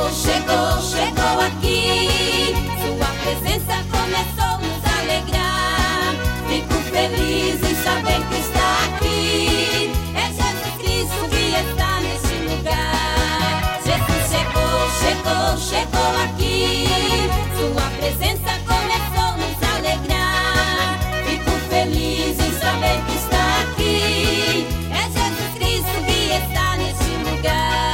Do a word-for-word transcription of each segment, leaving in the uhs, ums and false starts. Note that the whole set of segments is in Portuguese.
chegou, chegou aqui. Sua presença começou a nos alegrar. Fico feliz em saber que está aqui. É Jesus Cristo que está neste lugar. Jesus chegou, chegou, chegou aqui. Sua presença começou a nos alegrar. Fico feliz em saber que está aqui. É Jesus Cristo que está neste lugar.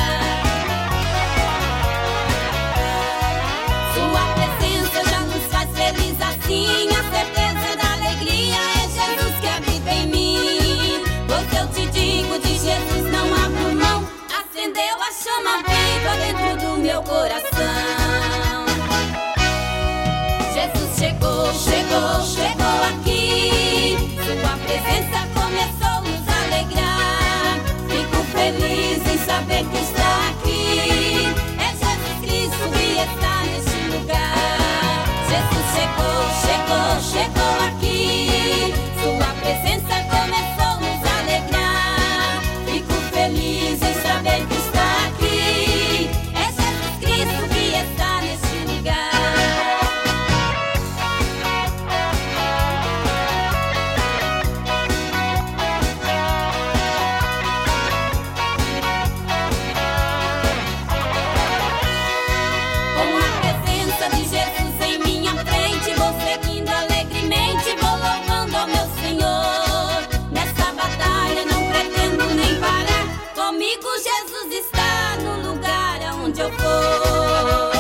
Sua presença já nos faz feliz assim. A certeza da alegria é Jesus que habita em mim. Pois eu te digo, de Jesus não abro mão. Acendeu a chama viva dentro do meu coração. Jesus chegou, chegou, chegou aqui. Sua presença começou a nos alegrar. Fico feliz em saber que está aqui. É Jesus Cristo que está neste lugar. Jesus chegou, chegou, chegou aqui. Sua presença começou a nos alegrar. Fico feliz em saber que está aqui. É Jesus Cristo que está neste lugar. Com a presença de Jesus em minha frente, vou seguindo alegremente, vou louvando ao meu Senhor. Nessa batalha não pretendo nem parar. Comigo Jesus está no lugar aonde eu for.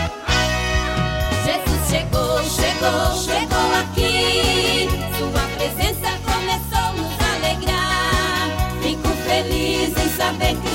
Jesus chegou, chegou, chegou aqui. Sua presença começou a nos alegrar. Fico feliz em saber que